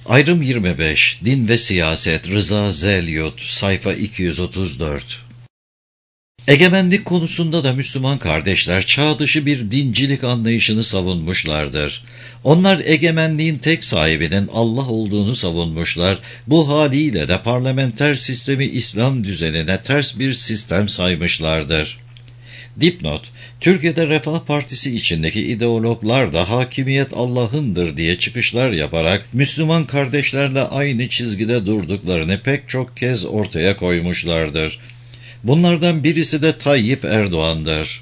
Ayrım 25 Din ve Siyaset Rıza Zelyut sayfa 234. Egemenlik konusunda da Müslüman kardeşler çağ dışı bir dincilik anlayışını savunmuşlardır. Onlar egemenliğin tek sahibinin Allah olduğunu savunmuşlar. Bu haliyle de parlamenter sistemi İslam düzenine ters bir sistem saymışlardır. Dipnot: Türkiye'de Refah Partisi içindeki ideologlar da hakimiyet Allah'ındır diye çıkışlar yaparak Müslüman kardeşlerle aynı çizgide durduklarını pek çok kez ortaya koymuşlardır. Bunlardan birisi de Tayyip Erdoğan'dır.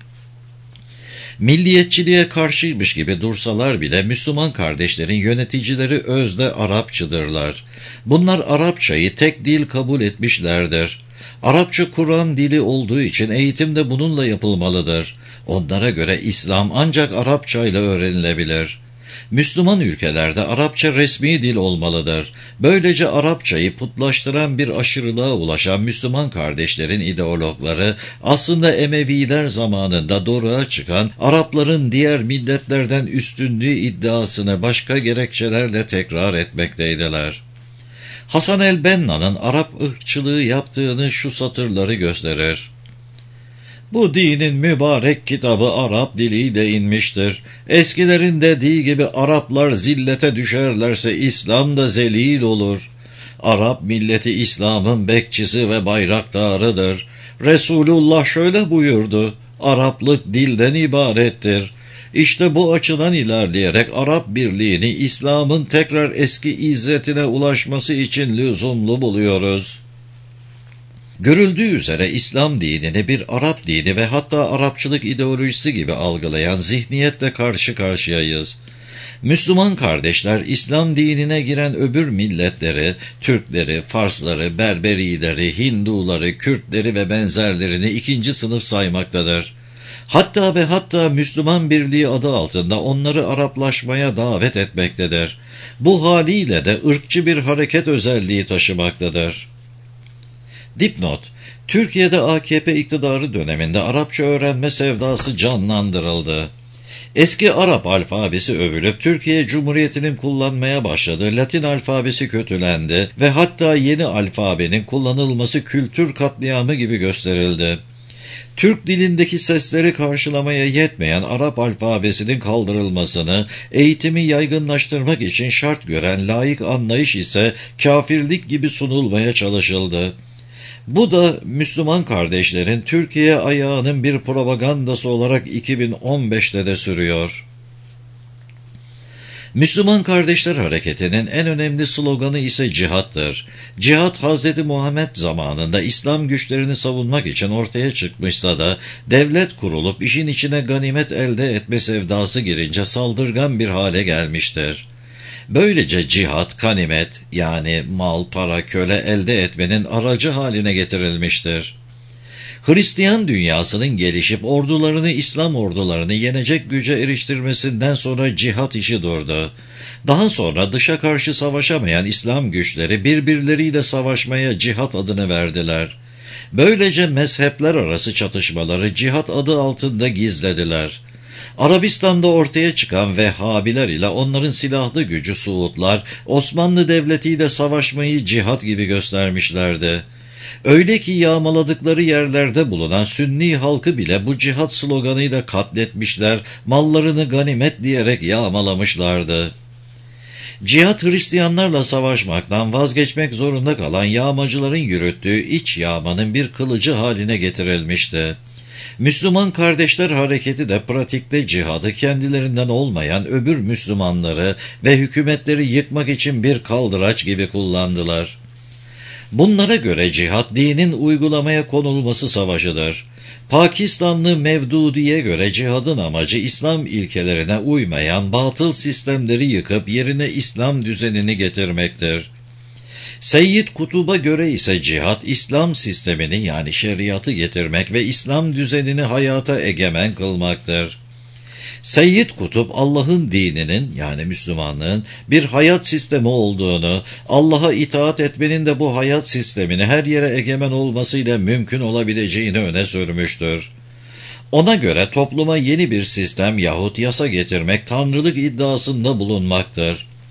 Milliyetçiliğe karşıymış gibi dursalar bile Müslüman kardeşlerin yöneticileri özde Arapçıdırlar. Bunlar Arapçayı tek dil kabul etmişlerdir. Arapça Kur'an dili olduğu için eğitim de bununla yapılmalıdır. Onlara göre İslam ancak Arapça ile öğrenilebilir. Müslüman ülkelerde Arapça resmi dil olmalıdır. Böylece Arapçayı putlaştıran bir aşırılığa ulaşan Müslüman kardeşlerin ideologları aslında Emeviler zamanında doruğa çıkan Arapların diğer milletlerden üstünlüğü iddiasını başka gerekçelerle tekrar etmekteydiler. Hasan el-Benna'nın Arap ırkçılığı yaptığını şu satırları gösterir. Bu dinin mübarek kitabı Arap diliyle inmiştir. Eskilerin dediği gibi Araplar zillete düşerlerse İslam da zelil olur. Arap milleti İslam'ın bekçisi ve bayraktarıdır. Resulullah şöyle buyurdu: Araplık dilden ibarettir. İşte bu açıdan ilerleyerek Arap birliğini İslam'ın tekrar eski izzetine ulaşması için lüzumlu buluyoruz. Görüldüğü üzere İslam dinini bir Arap dini ve hatta Arapçılık ideolojisi gibi algılayan zihniyetle karşı karşıyayız. Müslüman kardeşler İslam dinine giren öbür milletleri, Türkleri, Farsları, Berberileri, Hinduları, Kürtleri ve benzerlerini ikinci sınıf saymaktadır. Hatta ve hatta Müslüman Birliği adı altında onları Araplaşmaya davet etmektedir. Bu haliyle de ırkçı bir hareket özelliği taşımaktadır. Dipnot: Türkiye'de AKP iktidarı döneminde Arapça öğrenme sevdası canlandırıldı. Eski Arap alfabesi övülüp Türkiye Cumhuriyeti'nin kullanmaya başladığı Latin alfabesi kötülendi ve hatta yeni alfabenin kullanılması kültür katliamı gibi gösterildi. Türk dilindeki sesleri karşılamaya yetmeyen Arap alfabesinin kaldırılmasını eğitimi yaygınlaştırmak için şart gören laik anlayış ise kafirlik gibi sunulmaya çalışıldı. Bu da Müslüman kardeşlerin Türkiye ayağının bir propagandası olarak 2015'te de sürüyor. Müslüman Kardeşler Hareketi'nin en önemli sloganı ise cihattır. Cihat Hz. Muhammed zamanında İslam güçlerini savunmak için ortaya çıkmışsa da devlet kurulup işin içine ganimet elde etme sevdası girince saldırgan bir hale gelmiştir. Böylece cihat, ganimet yani mal, para, köle elde etmenin aracı haline getirilmiştir. Hristiyan dünyasının gelişip ordularını İslam ordularını yenecek güce eriştirmesinden sonra cihat işi durdu. Daha sonra dışa karşı savaşamayan İslam güçleri birbirleriyle savaşmaya cihat adını verdiler. Böylece mezhepler arası çatışmaları cihat adı altında gizlediler. Arabistan'da ortaya çıkan Vehhabiler ile onların silahlı gücü Suudlar, Osmanlı Devleti ile savaşmayı cihat gibi göstermişlerdi. Öyle ki yağmaladıkları yerlerde bulunan Sünni halkı bile bu cihat sloganıyla katletmişler, mallarını ganimet diyerek yağmalamışlardı. Cihat Hristiyanlarla savaşmaktan vazgeçmek zorunda kalan yağmacıların yürüttüğü iç yağmanın bir kılıcı haline getirilmişti. Müslüman Kardeşler Hareketi de pratikte cihadı kendilerinden olmayan öbür Müslümanları ve hükümetleri yıkmak için bir kaldıraç gibi kullandılar. Bunlara göre cihat dinin uygulamaya konulması savaşıdır. Pakistanlı Mevdudi'ye göre cihadın amacı İslam ilkelerine uymayan batıl sistemleri yıkıp yerine İslam düzenini getirmektir. Seyyid Kutub'a göre ise cihat, İslam sistemini yani şeriatı getirmek ve İslam düzenini hayata egemen kılmaktır. Seyyid Kutup, Allah'ın dininin yani Müslümanlığın bir hayat sistemi olduğunu, Allah'a itaat etmenin de bu hayat sistemini her yere egemen olmasıyla mümkün olabileceğini öne sürmüştür. Ona göre topluma yeni bir sistem yahut yasa getirmek tanrılık iddiasında bulunmaktır.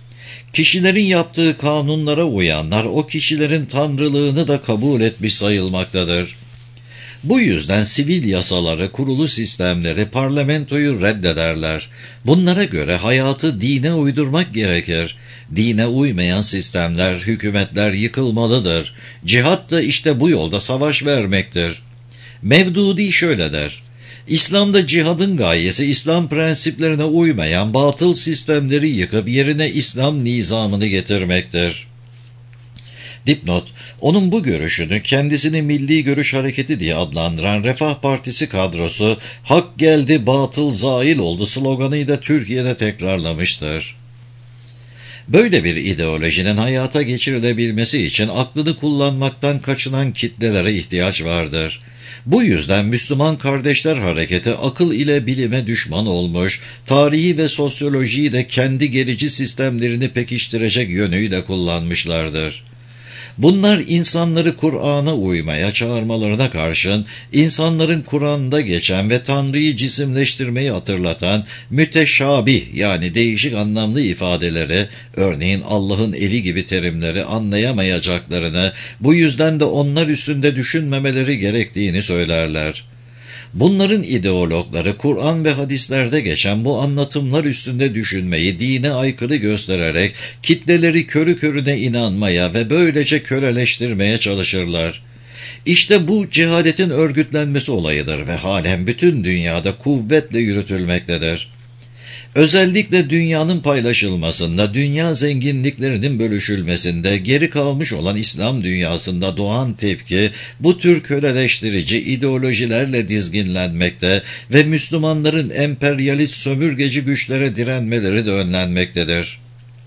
Kişilerin yaptığı kanunlara uyanlar o kişilerin tanrılığını da kabul etmiş sayılmaktadır. Bu yüzden sivil yasaları, kurulu sistemleri, parlamentoyu reddederler. Bunlara göre hayatı dine uydurmak gerekir. Dine uymayan sistemler, hükümetler yıkılmalıdır. Cihat da işte bu yolda savaş vermektir. Mevdudi şöyle der: İslam'da cihadın gayesi İslam prensiplerine uymayan batıl sistemleri yıkıp yerine İslam nizamını getirmektir. Dipnot: Onun bu görüşünü kendisini Milli Görüş Hareketi diye adlandıran Refah Partisi kadrosu "Hak geldi, batıl zail oldu" sloganıyla Türkiye'de tekrarlamıştır. Böyle bir ideolojinin hayata geçirilebilmesi için aklını kullanmaktan kaçınan kitlelere ihtiyaç vardır. Bu yüzden Müslüman Kardeşler Hareketi akıl ile bilime düşman olmuş, tarihi ve sosyolojiyi de kendi gerici sistemlerini pekiştirecek yönüyle kullanmışlardır. Bunlar insanları Kur'an'a uymaya çağırmalarına karşın, insanların Kur'an'da geçen ve Tanrı'yı cisimleştirmeyi hatırlatan müteşabih yani değişik anlamlı ifadeleri, örneğin Allah'ın eli gibi terimleri anlayamayacaklarını, bu yüzden de onlar üstünde düşünmemeleri gerektiğini söylerler. Bunların ideologları Kur'an ve hadislerde geçen bu anlatımlar üstünde düşünmeyi dine aykırı göstererek kitleleri körü körüne inanmaya ve böylece köleleştirmeye çalışırlar. İşte bu cehaletin örgütlenmesi olayıdır ve halen bütün dünyada kuvvetle yürütülmektedir. Özellikle dünyanın paylaşılmasında, dünya zenginliklerinin bölüşülmesinde geri kalmış olan İslam dünyasında doğan tepki bu tür köleleştirici ideolojilerle dizginlenmekte ve Müslümanların emperyalist sömürgeci güçlere direnmeleri de önlenmektedir.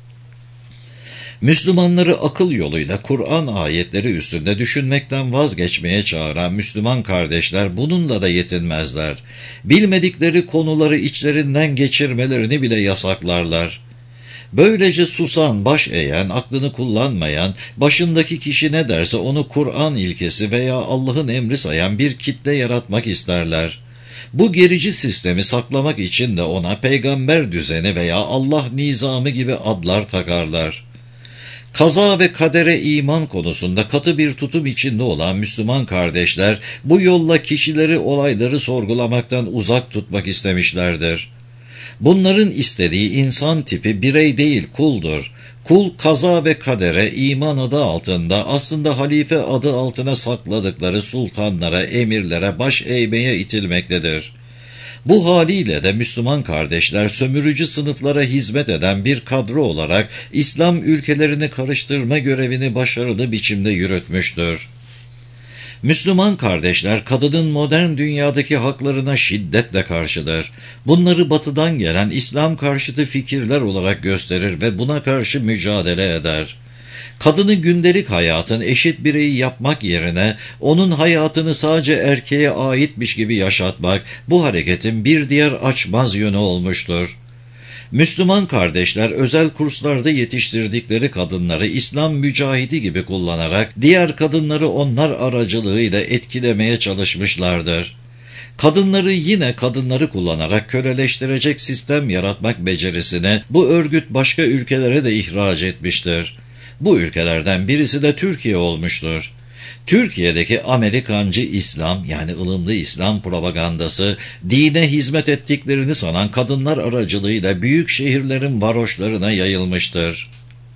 Müslümanları akıl yoluyla Kur'an ayetleri üstünde düşünmekten vazgeçmeye çağıran Müslüman kardeşler bununla da yetinmezler. Bilmedikleri konuları içlerinden geçirmelerini bile yasaklarlar. Böylece susan, baş eğen, aklını kullanmayan, başındaki kişi ne derse onu Kur'an ilkesi veya Allah'ın emri sayan bir kitle yaratmak isterler. Bu gerici sistemi saklamak için de ona peygamber düzeni veya Allah nizamı gibi adlar takarlar. Kaza ve kadere iman konusunda katı bir tutum içinde olan Müslüman kardeşler bu yolla kişileri, olayları sorgulamaktan uzak tutmak istemişlerdir. Bunların istediği insan tipi birey değil kuldur. Kul kaza ve kadere iman adı altında aslında halife adı altına sakladıkları sultanlara, emirlere baş eğmeye itilmektedir. Bu haliyle de Müslüman kardeşler sömürücü sınıflara hizmet eden bir kadro olarak İslam ülkelerini karıştırma görevini başarılı biçimde yürütmüştür. Müslüman kardeşler kadının modern dünyadaki haklarına şiddetle karşıdır. Bunları batıdan gelen İslam karşıtı fikirler olarak gösterir ve buna karşı mücadele eder. Kadını gündelik hayatın eşit bireyi yapmak yerine onun hayatını sadece erkeğe aitmiş gibi yaşatmak bu hareketin bir diğer açmaz yönü olmuştur. Müslüman kardeşler özel kurslarda yetiştirdikleri kadınları İslam mücahidi gibi kullanarak diğer kadınları onlar aracılığıyla etkilemeye çalışmışlardır. Kadınları yine kadınları kullanarak köleleştirecek sistem yaratmak becerisine bu örgüt başka ülkelere de ihraç etmiştir. Bu ülkelerden birisi de Türkiye olmuştur. Türkiye'deki Amerikancı İslam yani ılımlı İslam propagandası dine hizmet ettiklerini sanan kadınlar aracılığıyla büyük şehirlerin varoşlarına yayılmıştır.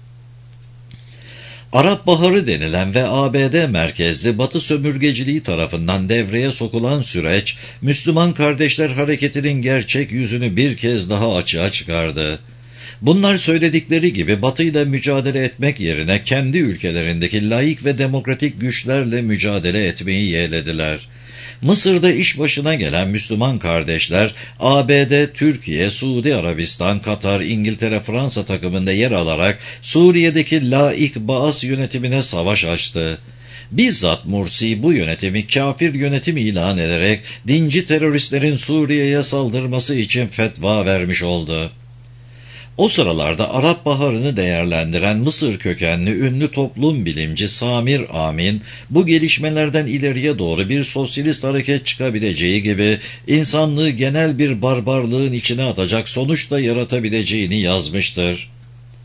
Arap Baharı denilen ve ABD merkezli Batı sömürgeciliği tarafından devreye sokulan süreç, Müslüman Kardeşler Hareketi'nin gerçek yüzünü bir kez daha açığa çıkardı. Bunlar söyledikleri gibi Batı ile mücadele etmek yerine kendi ülkelerindeki laik ve demokratik güçlerle mücadele etmeyi yeğlediler. Mısır'da iş başına gelen Müslüman kardeşler, ABD, Türkiye, Suudi Arabistan, Katar, İngiltere, Fransa takımında yer alarak Suriye'deki laik Baas yönetimine savaş açtı. Bizzat Mursi bu yönetimi kafir yönetim ilan ederek dinci teröristlerin Suriye'ye saldırması için fetva vermiş oldu. O sıralarda Arap Baharı'nı değerlendiren Mısır kökenli ünlü toplum bilimci Samir Amin, bu gelişmelerden ileriye doğru bir sosyalist hareket çıkabileceği gibi insanlığı genel bir barbarlığın içine atacak sonuç da yaratabileceğini yazmıştır.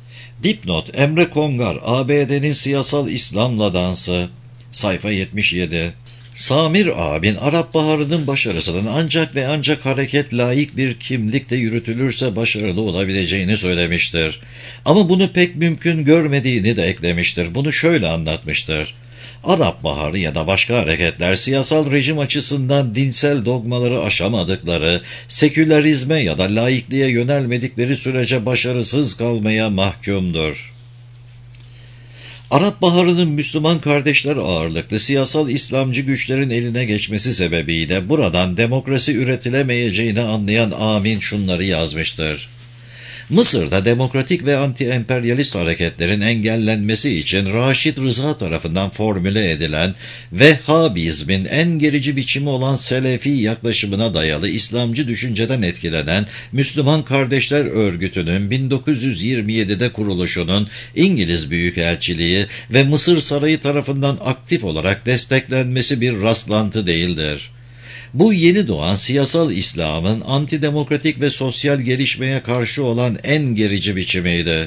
Dipnot: Emre Kongar, ABD'nin siyasal İslam'la dansı. Sayfa 77. Samir Abin, Arap Baharı'nın başarısının ancak ve ancak hareket layık bir kimlikte yürütülürse başarılı olabileceğini söylemiştir. Ama bunu pek mümkün görmediğini de eklemiştir. Bunu şöyle anlatmıştır: Arap Baharı ya da başka hareketler siyasal rejim açısından dinsel dogmaları aşamadıkları, sekülerizme ya da laikliğe yönelmedikleri sürece başarısız kalmaya mahkumdur. Arap Baharı'nın Müslüman kardeşler ağırlıklı siyasal İslamcı güçlerin eline geçmesi sebebiyle buradan demokrasi üretilemeyeceğini anlayan Amin şunları yazmıştır: Mısır'da demokratik ve anti-emperyalist hareketlerin engellenmesi için Raşid Rıza tarafından formüle edilen Vehhabizmin en gerici biçimi olan Selefi yaklaşımına dayalı İslamcı düşünceden etkilenen Müslüman Kardeşler Örgütü'nün 1927'de kuruluşunun İngiliz Büyükelçiliği ve Mısır Sarayı tarafından aktif olarak desteklenmesi bir rastlantı değildir. Bu yeni doğan siyasal İslam'ın antidemokratik ve sosyal gelişmeye karşı olan en gerici biçimiydi.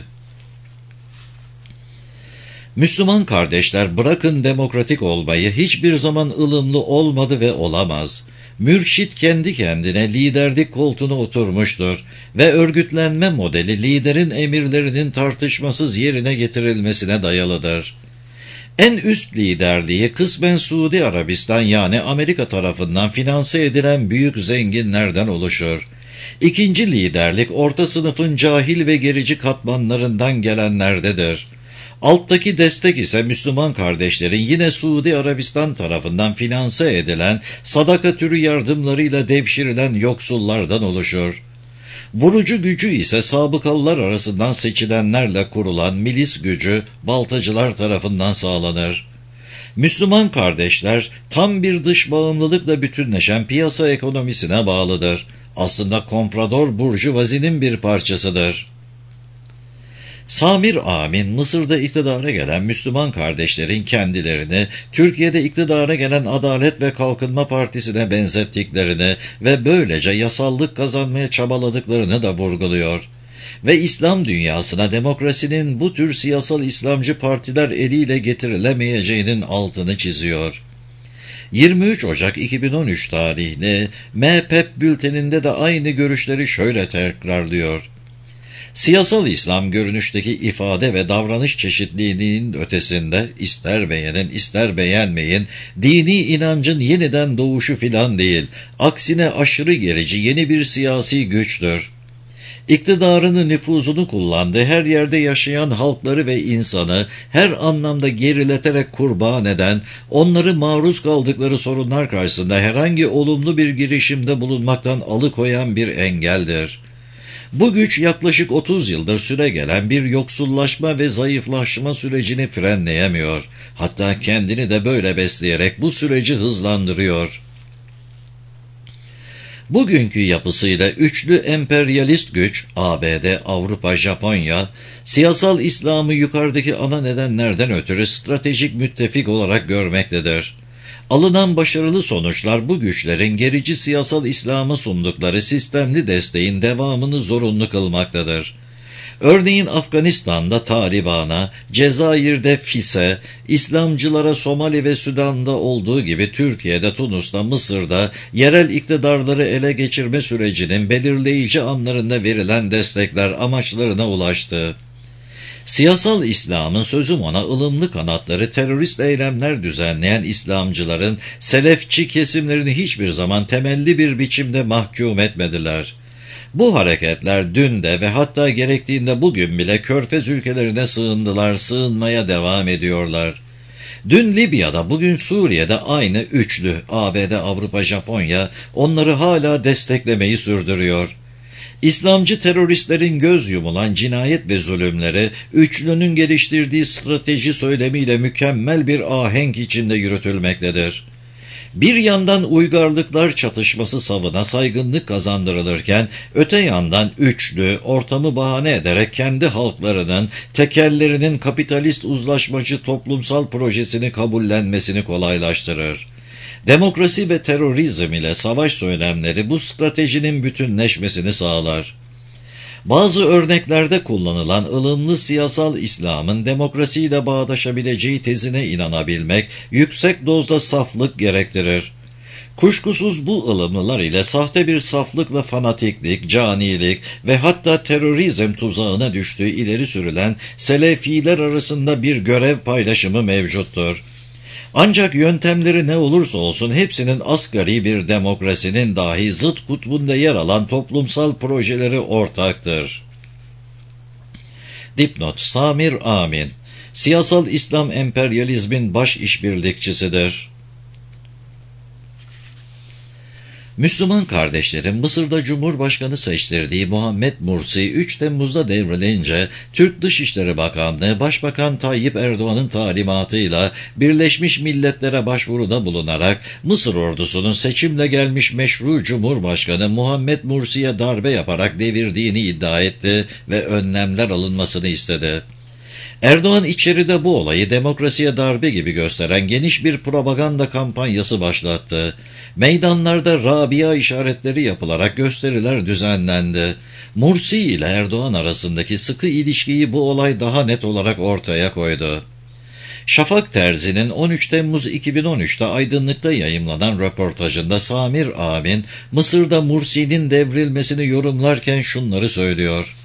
Müslüman kardeşler bırakın demokratik olmayı hiçbir zaman ılımlı olmadı ve olamaz. Mürşit kendi kendine liderlik koltuğuna oturmuştur ve örgütlenme modeli liderin emirlerinin tartışmasız yerine getirilmesine dayalıdır. En üst liderliği kısmen Suudi Arabistan yani Amerika tarafından finanse edilen büyük zenginlerden oluşur. İkinci liderlik orta sınıfın cahil ve gerici katmanlarından gelenlerdedir. Alttaki destek ise Müslüman kardeşlerin yine Suudi Arabistan tarafından finanse edilen sadaka türü yardımlarıyla devşirilen yoksullardan oluşur. Vurucu gücü ise sabıkalılar arasından seçilenlerle kurulan milis gücü baltacılar tarafından sağlanır. Müslüman kardeşler tam bir dış bağımlılıkla bütünleşen piyasa ekonomisine bağlıdır. Aslında komprador burjuvazinin bir parçasıdır. Samir Amin, Mısır'da iktidara gelen Müslüman kardeşlerin kendilerini Türkiye'de iktidara gelen Adalet ve Kalkınma Partisi'ne benzettiklerini ve böylece yasallık kazanmaya çabaladıklarını da vurguluyor. Ve İslam dünyasına demokrasinin bu tür siyasal İslamcı partiler eliyle getirilemeyeceğinin altını çiziyor. 23 Ocak 2013 tarihli MHP bülteninde de aynı görüşleri şöyle tekrarlıyor: Siyasal İslam görünüşteki ifade ve davranış çeşitliliğinin ötesinde ister beğenin ister beğenmeyin dini inancın yeniden doğuşu filan değil, aksine aşırı gerici yeni bir siyasi güçtür. İktidarını, nüfuzunu kullandığı her yerde yaşayan halkları ve insanı her anlamda gerileterek kurban eden, onları maruz kaldıkları sorunlar karşısında herhangi olumlu bir girişimde bulunmaktan alıkoyan bir engeldir. Bu güç yaklaşık 30 yıldır süregelen bir yoksullaşma ve zayıflaşma sürecini frenleyemiyor. Hatta kendini de böyle besleyerek bu süreci hızlandırıyor. Bugünkü yapısıyla üçlü emperyalist güç, ABD, Avrupa, Japonya, siyasal İslam'ı yukarıdaki ana nedenlerden ötürü stratejik müttefik olarak görmektedir. Alınan başarılı sonuçlar bu güçlerin gerici siyasal İslam'a sundukları sistemli desteğin devamını zorunlu kılmaktadır. Örneğin Afganistan'da Taliban'a, Cezayir'de FİS'e, İslamcılara Somali ve Sudan'da olduğu gibi Türkiye'de, Tunus'ta, Mısır'da yerel iktidarları ele geçirme sürecinin belirleyici anlarında verilen destekler amaçlarına ulaştı. Siyasal İslam'ın sözüm ona ılımlı kanatları terörist eylemler düzenleyen İslamcıların selefçi kesimlerini hiçbir zaman temelli bir biçimde mahkum etmediler. Bu hareketler dün de ve hatta gerektiğinde bugün bile Körfez ülkelerine sığındılar, sığınmaya devam ediyorlar. Dün Libya'da, bugün Suriye'de aynı üçlü ABD, Avrupa, Japonya onları hala desteklemeyi sürdürüyor. İslamcı teröristlerin göz yumulan cinayet ve zulümleri, üçlünün geliştirdiği strateji söylemiyle mükemmel bir ahenk içinde yürütülmektedir. Bir yandan uygarlıklar çatışması savına saygınlık kazandırılırken, öte yandan üçlü, ortamı bahane ederek kendi halklarının, tekellerinin kapitalist uzlaşmacı toplumsal projesini kabullenmesini kolaylaştırır. Demokrasi ve terörizm ile savaş söylemleri bu stratejinin bütünleşmesini sağlar. Bazı örneklerde kullanılan ılımlı siyasal İslam'ın demokrasiyle bağdaşabileceği tezine inanabilmek yüksek dozda saflık gerektirir. Kuşkusuz bu ılımlılar ile sahte bir saflıkla fanatiklik, canilik ve hatta terörizm tuzağına düştüğü ileri sürülen Selefiler arasında bir görev paylaşımı mevcuttur. Ancak yöntemleri ne olursa olsun hepsinin asgari bir demokrasinin dahi zıt kutbunda yer alan toplumsal projeleri ortaktır. Dipnot: Samir Amin, siyasal İslam emperyalizmin baş işbirlikçisidir. Müslüman kardeşlerin Mısır'da Cumhurbaşkanı seçtirdiği Muhammed Mursi 3 Temmuz'da devrilince Türk Dışişleri Bakanlığı Başbakan Tayyip Erdoğan'ın talimatıyla Birleşmiş Milletler'e başvuruda bulunarak Mısır ordusunun seçimle gelmiş meşru Cumhurbaşkanı Muhammed Mursi'ye darbe yaparak devirdiğini iddia etti ve önlemler alınmasını istedi. Erdoğan içeride bu olayı demokrasiye darbe gibi gösteren geniş bir propaganda kampanyası başlattı. Meydanlarda Rabia işaretleri yapılarak gösteriler düzenlendi. Mursi ile Erdoğan arasındaki sıkı ilişkiyi bu olay daha net olarak ortaya koydu. Şafak Terzi'nin 13 Temmuz 2013'te Aydınlık'ta yayımlanan röportajında Samir Amin, Mısır'da Mursi'nin devrilmesini yorumlarken şunları söylüyor: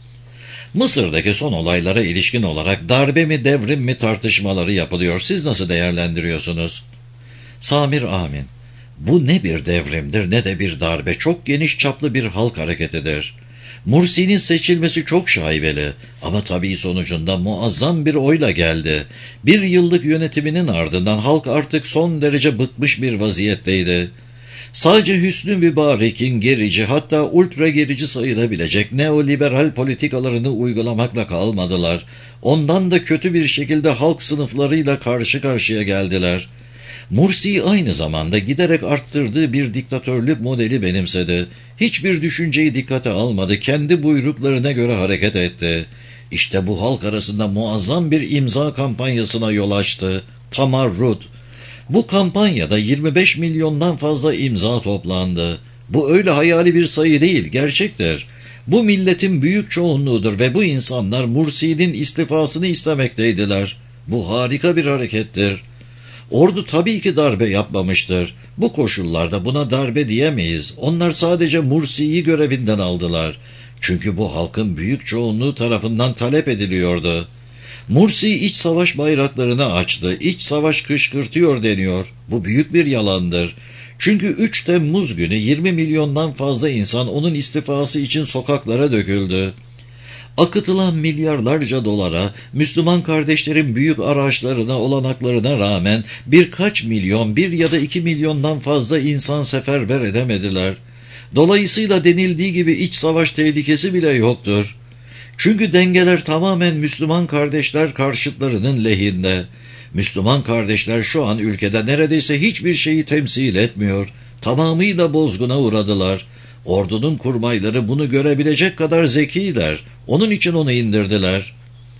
Mısır'daki son olaylara ilişkin olarak darbe mi devrim mi tartışmaları yapılıyor. Siz nasıl değerlendiriyorsunuz? Samir Amin: Bu ne bir devrimdir ne de bir darbe. Çok geniş çaplı bir halk hareketidir. Mursi'nin seçilmesi çok şaibeli ama tabii sonucunda muazzam bir oyla geldi. Bir yıllık yönetiminin ardından halk artık son derece bıkmış bir vaziyetteydi. Sadece Hüsnü Mübarek'in gerici, hatta ultra gerici sayılabilecek neoliberal politikalarını uygulamakla kalmadılar. Ondan da kötü bir şekilde halk sınıflarıyla karşı karşıya geldiler. Mursi aynı zamanda giderek arttırdığı bir diktatörlük modeli benimsedi. Hiçbir düşünceyi dikkate almadı, kendi buyruklarına göre hareket etti. İşte bu halk arasında muazzam bir imza kampanyasına yol açtı. Tamarrut. Bu kampanyada 25 milyondan fazla imza toplandı. Bu öyle hayali bir sayı değil, gerçektir. Bu milletin büyük çoğunluğudur ve bu insanlar Mursi'nin istifasını istemekteydiler. Bu harika bir harekettir. Ordu tabii ki darbe yapmamıştır. Bu koşullarda buna darbe diyemeyiz. Onlar sadece Mursi'yi görevinden aldılar. Çünkü bu halkın büyük çoğunluğu tarafından talep ediliyordu. Mursi iç savaş bayraklarını açtı. İç savaş kışkırtıyor deniyor. Bu büyük bir yalandır. Çünkü 3 Temmuz günü 20 milyondan fazla insan onun istifası için sokaklara döküldü. Akıtılan milyarlarca dolara, Müslüman kardeşlerin büyük araçlarına, olanaklarına rağmen birkaç milyon, 1 ya da 2 milyondan fazla insan seferber edemediler. Dolayısıyla denildiği gibi iç savaş tehlikesi bile yoktur. Çünkü dengeler tamamen Müslüman kardeşler karşıtlarının lehinde. Müslüman kardeşler şu an ülkede neredeyse hiçbir şeyi temsil etmiyor. Tamamıyla bozguna uğradılar. Ordunun kurmayları bunu görebilecek kadar zekiler. Onun için onu indirdiler.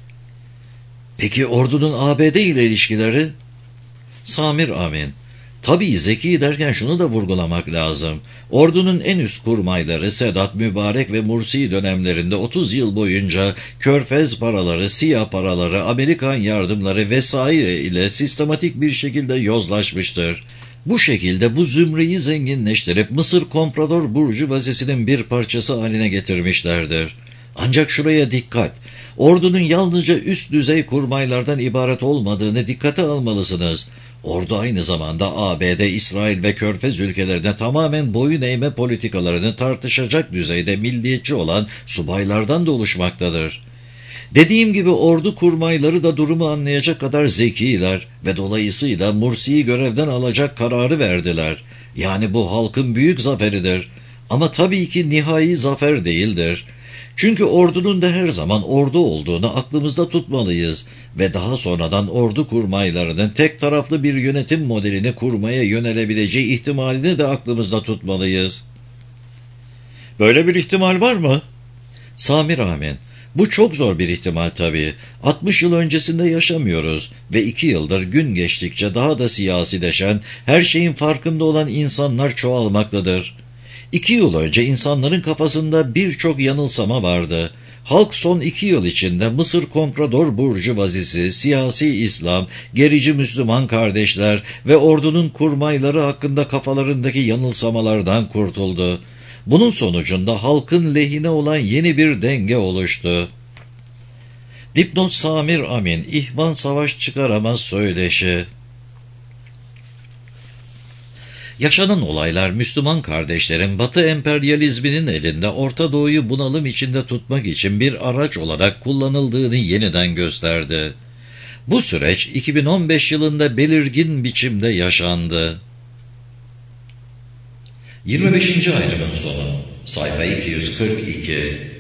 Peki ordunun ABD ile ilişkileri? Samir Amin: Tabii zeki derken şunu da vurgulamak lazım. Ordunun en üst kurmayları Sedat, Mübarek ve Mursi dönemlerinde 30 yıl boyunca Körfez paraları, Siyah paraları, Amerikan yardımları vesaire ile sistematik bir şekilde yozlaşmıştır. Bu şekilde bu zümreyi zenginleştirip Mısır komprador burjuvazisinin bir parçası haline getirmişlerdir. Ancak şuraya dikkat. Ordunun yalnızca üst düzey kurmaylardan ibaret olmadığını dikkate almalısınız. Ordu aynı zamanda ABD, İsrail ve Körfez ülkelerine tamamen boyun eğme politikalarını tartışacak düzeyde milliyetçi olan subaylardan da oluşmaktadır. Dediğim gibi ordu kurmayları da durumu anlayacak kadar zekiler ve dolayısıyla Mursi'yi görevden alacak kararı verdiler. Yani bu halkın büyük zaferidir. Ama tabii ki nihai zafer değildir. Çünkü ordunun da her zaman ordu olduğunu aklımızda tutmalıyız ve daha sonradan ordu kurmaylarının tek taraflı bir yönetim modelini kurmaya yönelebileceği ihtimalini de aklımızda tutmalıyız. Böyle bir ihtimal var mı? Samir Amin: Bu çok zor bir ihtimal tabii. 60 yıl öncesinde yaşamıyoruz ve 2 yıldır gün geçtikçe daha da siyasileşen, her şeyin farkında olan insanlar çoğalmaktadır. 2 yıl önce insanların kafasında birçok yanılsama vardı. Halk son 2 yıl içinde Mısır komprador burjuvazisi, siyasi İslam, gerici Müslüman kardeşler ve ordunun kurmayları hakkında kafalarındaki yanılsamalardan kurtuldu. Bunun sonucunda halkın lehine olan yeni bir denge oluştu. Dipnot Samir Amin, İhvan Savaş Çıkaramaz Söyleşi. Yaşanan olaylar Müslüman kardeşlerin Batı emperyalizminin elinde Orta Doğu'yu bunalım içinde tutmak için bir araç olarak kullanıldığını yeniden gösterdi. Bu süreç 2015 yılında belirgin biçimde yaşandı. 25. ayrımın sonu, sayfa 242.